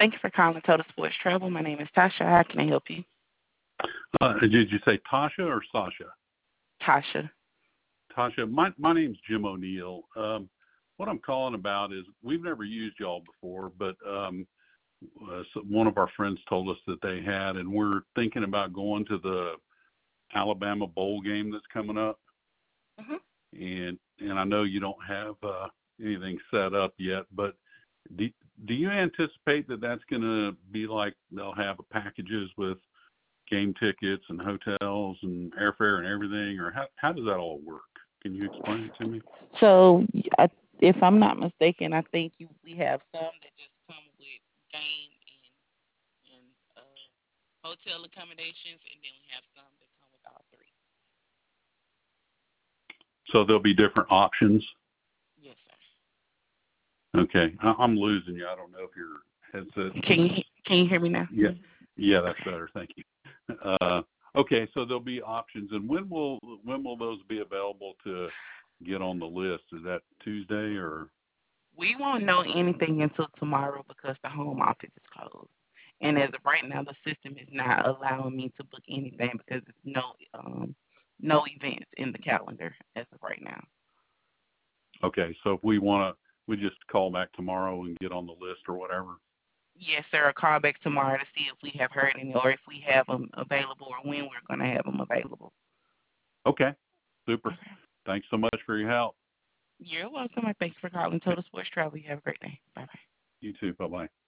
Thank you for calling Total Sports Travel. My name is Tasha. How can I help you? Did you say Tasha or Sasha? Tasha. Tasha, my name's Jim O'Neill. What I'm calling about is we've never used y'all before, but one of our friends told us that they had, and we're thinking about going to the Alabama bowl game that's coming up. hmm And I know you don't have anything set up yet, but do, do you anticipate that that's going to be like they'll have packages with game tickets and hotels and airfare and everything, or how does that all work? Can you explain it to me? So, if I'm not mistaken, I think we have some that just come with game and hotel accommodations, and then we have some that come with all three. So there'll be different options. Yes, sir. Okay, I'm losing you. I don't know if your headset. Can you hear me now? Yeah, yeah, that's Okay. better. Thank you. Uh, okay, so there'll be options, and when will those be available to get on the list? Is that Tuesday or? We won't know anything until tomorrow because the home office is closed. And as of right now, the system is not allowing me to book anything because there's no events in the calendar as of right now. Okay, so if we just call back tomorrow and get on the list or whatever. Yes, sir. I'll call back tomorrow to see if we have heard any or if we have them available or when we're going to have them available. Okay, super. Okay. Thanks so much for your help. You're welcome. I thank you for calling Total Sports Travel. You have a great day. Bye bye. You too. Bye bye.